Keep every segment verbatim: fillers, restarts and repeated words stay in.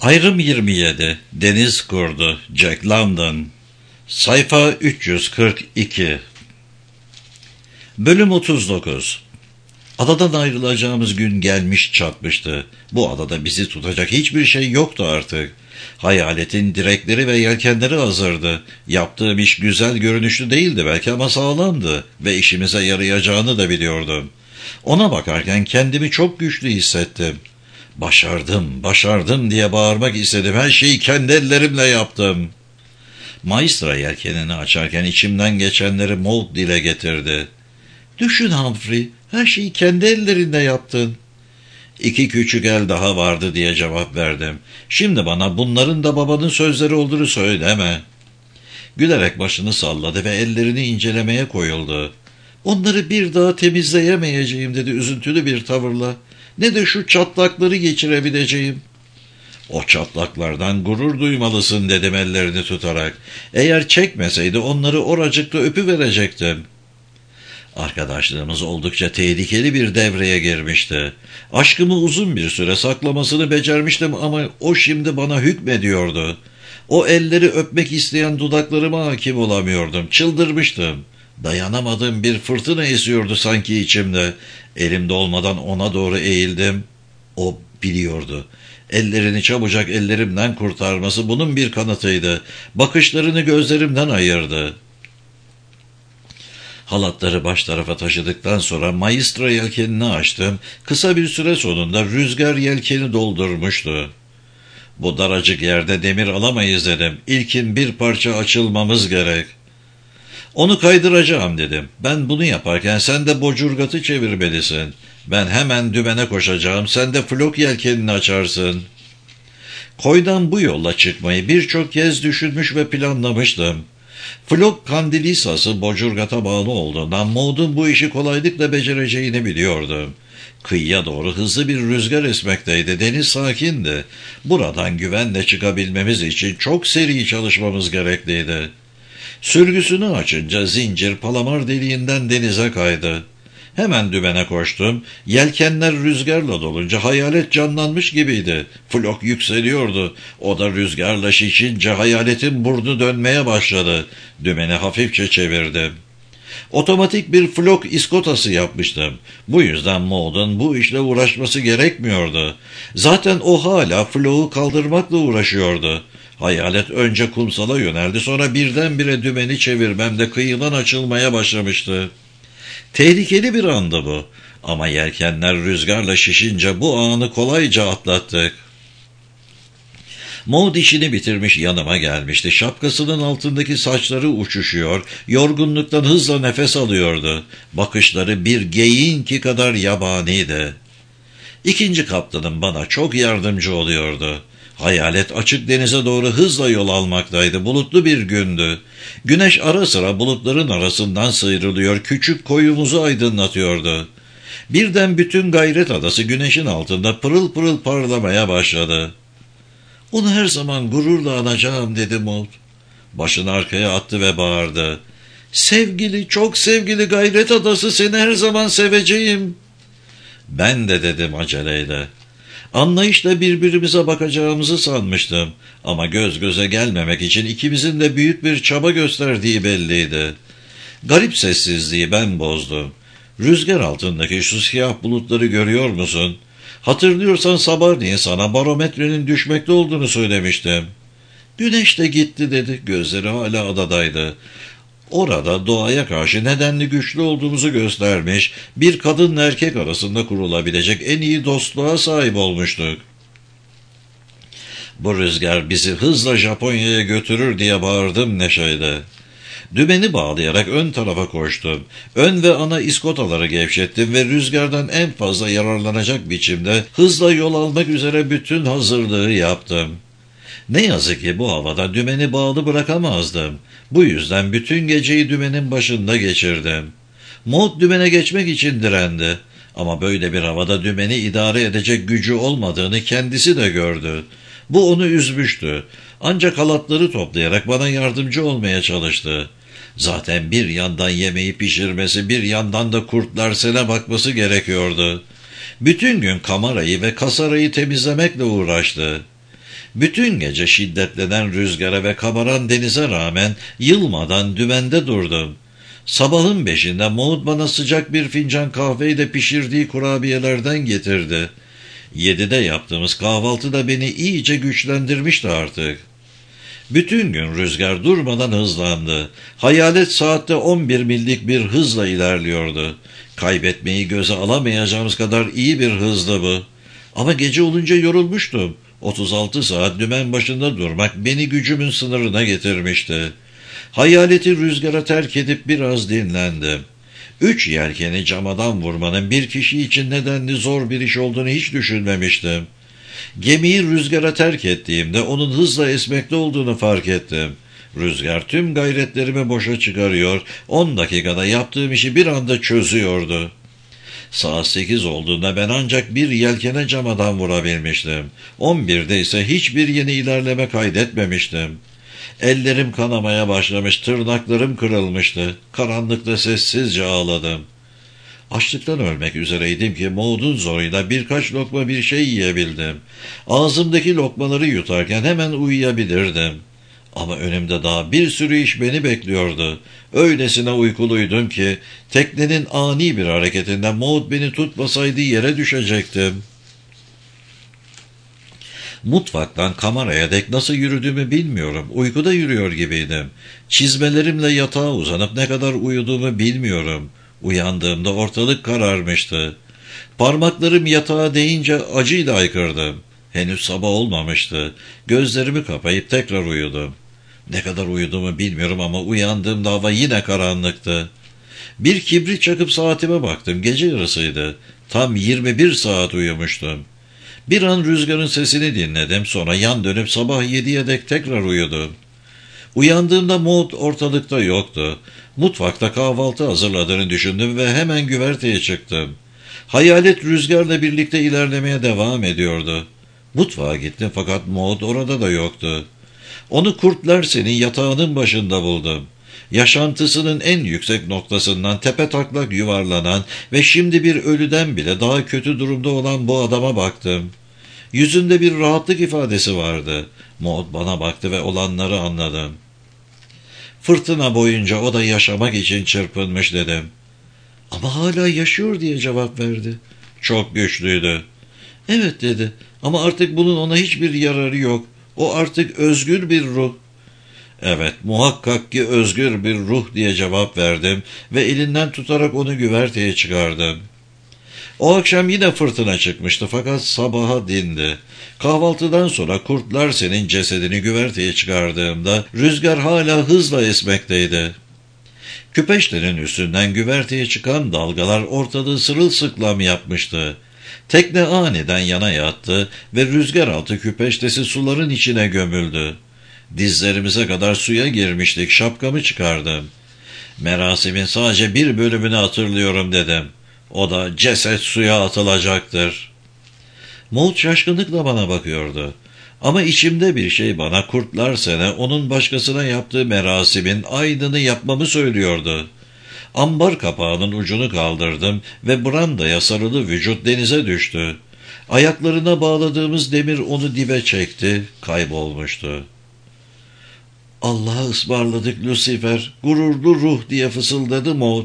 Ayrım yirmi yedi. Deniz Kurdu. Jack London. Sayfa üç yüz kırk iki. Bölüm otuz dokuz. Adadan ayrılacağımız gün gelmiş çatmıştı. Bu adada bizi tutacak hiçbir şey yoktu artık. Hayaletin direkleri ve yelkenleri hazırdı. Yaptığım iş güzel görünüşlü değildi belki ama sağlamdı ve işimize yarayacağını da biliyordum. Ona bakarken kendimi çok güçlü hissettim. Başardım, başardım diye bağırmak istedim. Her şeyi kendi ellerimle yaptım. Maestra yelkenini açarken içimden geçenleri Maud dile getirdi. Düşün Humphrey, her şeyi kendi ellerinle yaptın. İki küçük el daha vardı diye cevap verdim. Şimdi bana bunların da babanın sözleri olduğunu söyleme. Gülerek başını salladı ve ellerini incelemeye koyuldu. Onları bir daha temizleyemeyeceğim dedi üzüntülü bir tavırla. Ne de şu çatlakları geçirebileceğim. O çatlaklardan gurur duymalısın dedim ellerini tutarak. Eğer çekmeseydi onları oracıkta öpüverecektim. Arkadaşlığımız oldukça tehlikeli bir devreye girmişti. Aşkımı uzun bir süre saklamasını becermiştim ama o şimdi bana hükmediyordu. O elleri öpmek isteyen dudaklarıma hakim olamıyordum. Çıldırmıştım. Dayanamadığım bir fırtına esiyordu sanki içimde. Elimde olmadan ona doğru eğildim. O biliyordu. Ellerini çabucak ellerimden kurtarması bunun bir kanıtıydı. Bakışlarını gözlerimden ayırdı. Halatları baş tarafa taşıdıktan sonra Maestra yelkenini açtım. Kısa bir süre sonunda rüzgar yelkeni doldurmuştu. Bu daracık yerde demir alamayız dedim. İlkin bir parça açılmamız gerek. Onu kaydıracağım dedim. Ben bunu yaparken sen de bocurgatı çevirmelisin. Ben hemen dümene koşacağım. Sen de flok yelkenini açarsın. Koydan bu yolla çıkmayı birçok kez düşünmüş ve planlamıştım. Flok kandilisası bocurgata bağlı olduğundan Maud'un bu işi kolaylıkla becereceğini biliyordum. Kıyıya doğru hızlı bir rüzgar esmekteydi. Deniz sakindi. Buradan güvenle çıkabilmemiz için çok seri çalışmamız gerekliydi. Sürgüsünü açınca zincir palamar deliğinden denize kaydı. Hemen dümene koştum. Yelkenler rüzgarla dolunca hayalet canlanmış gibiydi. Flok yükseliyordu. O da rüzgarla şişince hayaletin burnu dönmeye başladı. Dümeni hafifçe çevirdim. Otomatik bir flok iskotası yapmıştım. Bu yüzden Maud'un bu işle uğraşması gerekmiyordu. Zaten o hala floğu kaldırmakla uğraşıyordu. Hayalet önce kumsala yöneldi, sonra birdenbire dümeni çevirmemde kıyıdan açılmaya başlamıştı. Tehlikeli bir andı bu. Ama yelkenler rüzgarla şişince bu anı kolayca atlattık. Maud işini bitirmiş yanıma gelmişti. Şapkasının altındaki saçları uçuşuyor, yorgunluktan hızla nefes alıyordu. Bakışları bir geyinki kadar yabaniydi. İkinci kaptanım bana çok yardımcı oluyordu. Hayalet açık denize doğru hızla yol almaktaydı. Bulutlu bir gündü. Güneş ara sıra bulutların arasından sıyrılıyor, küçük koyumuzu aydınlatıyordu. Birden bütün Gayret Adası güneşin altında pırıl pırıl parlamaya başladı. Onu her zaman gururla anacağım dedi Maud. Başını arkaya attı ve bağırdı. Sevgili, çok sevgili Gayret Adası, seni her zaman seveceğim. Ben de dedim aceleyle. Anlayışla birbirimize bakacağımızı sanmıştım. Ama göz göze gelmemek için ikimizin de büyük bir çaba gösterdiği belliydi. Garip sessizliği ben bozdum. Rüzgar altındaki şu siyah bulutları görüyor musun? Hatırlıyorsan sabahleyin sana barometrenin düşmekte olduğunu söylemiştim. Güneş de gitti dedi. Gözleri hala adadaydı. Orada doğaya karşı nedenli güçlü olduğumuzu göstermiş, bir kadınla erkek arasında kurulabilecek en iyi dostluğa sahip olmuştuk. Bu rüzgar bizi hızla Japonya'ya götürür diye bağırdım neşeyle. Dümeni bağlayarak ön tarafa koştum. Ön ve ana iskotaları gevşettim ve rüzgardan en fazla yararlanacak biçimde hızla yol almak üzere bütün hazırlığı yaptım. Ne yazık ki bu havada dümeni bağlı bırakamazdım. Bu yüzden bütün geceyi dümenin başında geçirdim. Maud dümene geçmek için direndi. Ama böyle bir havada dümeni idare edecek gücü olmadığını kendisi de gördü. Bu onu üzmüştü. Ancak halatları toplayarak bana yardımcı olmaya çalıştı. Zaten bir yandan yemeği pişirmesi, bir yandan da kurtlar sele bakması gerekiyordu. Bütün gün kamerayı ve kasarayı temizlemekle uğraştı. Bütün gece şiddetlenen rüzgara ve kabaran denize rağmen yılmadan dümende durdum. Sabahın beşinde Mahmut bana sıcak bir fincan kahveyi de pişirdiği kurabiyelerden getirdi. Yedide yaptığımız kahvaltı da beni iyice güçlendirmişti artık. Bütün gün rüzgar durmadan hızlandı. Hayalet saatte on bir millik bir hızla ilerliyordu. Kaybetmeyi göze alamayacağımız kadar iyi bir hızdı bu. Ama gece olunca yorulmuştum. otuz altı saat dümen başında durmak beni gücümün sınırına getirmişti. Hayaleti rüzgara terk edip biraz dinlendim. Üç yelkeni camadan vurmanın bir kişi için nedenli zor bir iş olduğunu hiç düşünmemiştim. Gemiyi rüzgara terk ettiğimde onun hızla esmekte olduğunu fark ettim. Rüzgar tüm gayretlerimi boşa çıkarıyor, on dakikada yaptığım işi bir anda çözüyordu. Saat sekiz olduğunda ben ancak bir yelkene camadan vurabilmiştim. on birde ise hiçbir yeni ilerleme kaydetmemiştim. Ellerim kanamaya başlamış, tırnaklarım kırılmıştı. Karanlıkta sessizce ağladım. Açlıktan ölmek üzereydim ki Maud'un zoruyla birkaç lokma bir şey yiyebildim. Ağzımdaki lokmaları yutarken hemen uyuyabilirdim. Ama önümde daha bir sürü iş beni bekliyordu. Öylesine uykuluydum ki teknenin ani bir hareketinden Maud beni tutmasaydı yere düşecektim. Mutfaktan kameraya dek nasıl yürüdüğümü bilmiyorum. Uykuda yürüyor gibiydim. Çizmelerimle yatağa uzanıp ne kadar uyuduğumu bilmiyorum. Uyandığımda ortalık kararmıştı. Parmaklarım yatağa değince acıyla haykırdım. Henüz sabah olmamıştı. Gözlerimi kapayıp tekrar uyudum. Ne kadar uyuduğumu bilmiyorum ama uyandığımda hava yine karanlıktı. Bir kibrit çakıp saatime baktım. Gece yarısıydı. Tam yirmi bir saat uyumuştum. Bir an rüzgarın sesini dinledim. Sonra yan dönüp sabah yediye dek tekrar uyudum. Uyandığımda Maud ortalıkta yoktu. Mutfakta kahvaltı hazırladığını düşündüm ve hemen güverteye çıktım. Hayalet rüzgarla birlikte ilerlemeye devam ediyordu. Mutfağa gittim fakat Maud orada da yoktu. Onu Kurt Larsen'in yatağının başında buldum. Yaşantısının en yüksek noktasından tepetaklak yuvarlanan ve şimdi bir ölüden bile daha kötü durumda olan bu adama baktım. Yüzünde bir rahatlık ifadesi vardı. Maud bana baktı ve olanları anladım. Fırtına boyunca o da yaşamak için çırpınmış dedim. Ama hala yaşıyor diye cevap verdi. Çok güçlüydü. Evet dedi ama artık bunun ona hiçbir yararı yok. O artık özgür bir ruh. Evet, muhakkak ki özgür bir ruh diye cevap verdim ve elinden tutarak onu güverteye çıkardım. O akşam yine fırtına çıkmıştı fakat sabaha dindi. Kahvaltıdan sonra Kurt Larsen'in cesedini güverteye çıkardığımda rüzgar hala hızla esmekteydi. Küpeştenin üstünden güverteye çıkan dalgalar ortalığı sırılsıklam yapmıştı. Tekne aniden yana yattı ve rüzgar altı küpeştesi suların içine gömüldü. Dizlerimize kadar suya girmiştik, şapkamı çıkardım. Merasimin sadece bir bölümünü hatırlıyorum dedim. O da ceset suya atılacaktır. Maud şaşkınlıkla bana bakıyordu. Ama içimde bir şey bana Kurt Larsen'e onun başkasına yaptığı merasimin aynını yapmamı söylüyordu. Ambar kapağının ucunu kaldırdım ve brandaya sarılı vücut denize düştü. Ayaklarına bağladığımız demir onu dibe çekti, kaybolmuştu. Allah'a ısmarladık Lucifer, gururlu ruh diye fısıldadı Maud.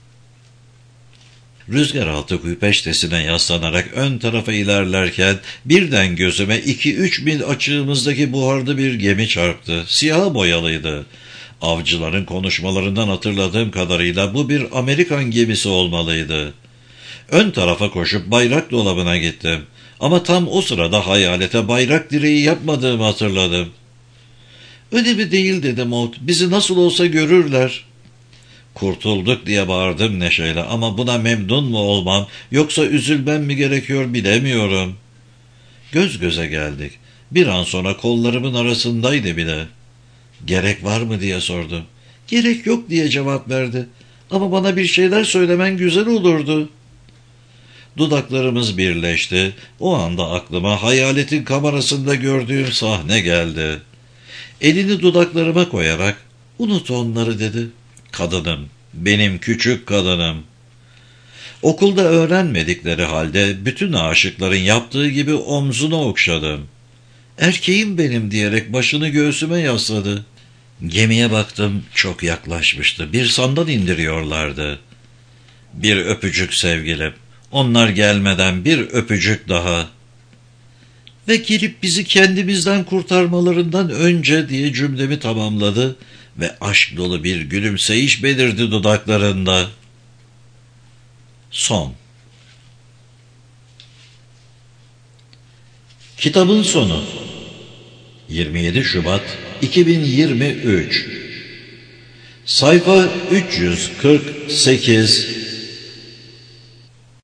Rüzgar altı küpeştesine yaslanarak ön tarafa ilerlerken birden gözüme iki üç mil açığımızdaki buharlı bir gemi çarptı. Siyah boyalıydı. Avcıların konuşmalarından hatırladığım kadarıyla bu bir Amerikan gemisi olmalıydı. Ön tarafa koşup bayrak dolabına gittim. Ama tam o sırada hayalete bayrak direği yapmadığımı hatırladım. Önemli değil dedi Maud. Bizi nasıl olsa görürler. Kurtulduk diye bağırdım neşeyle ama buna memnun mu olmam yoksa üzülmem mi gerekiyor bilemiyorum. Göz göze geldik. Bir an sonra kollarımın arasındaydı bile. Gerek var mı diye sordum. Gerek yok diye cevap verdi. Ama bana bir şeyler söylemen güzel olurdu. Dudaklarımız birleşti. O anda aklıma hayaletin kamerasında gördüğüm sahne geldi. Elini dudaklarıma koyarak unut onları dedi. Kadınım, benim küçük kadınım. Okulda öğrenmedikleri halde bütün aşıkların yaptığı gibi omzuna okşadım. Erkeğim benim diyerek başını göğsüme yasladı. Gemiye baktım, çok yaklaşmıştı. Bir sandal indiriyorlardı. Bir öpücük sevgilim. Onlar gelmeden bir öpücük daha. Ve gelip bizi kendimizden kurtarmalarından önce diye cümlemi tamamladı ve aşk dolu bir gülümseyiş belirdi dudaklarında. Son. Kitabın sonu. yirmi yedi Şubat iki bin yirmi üç. Sayfa üç yüz kırk sekiz.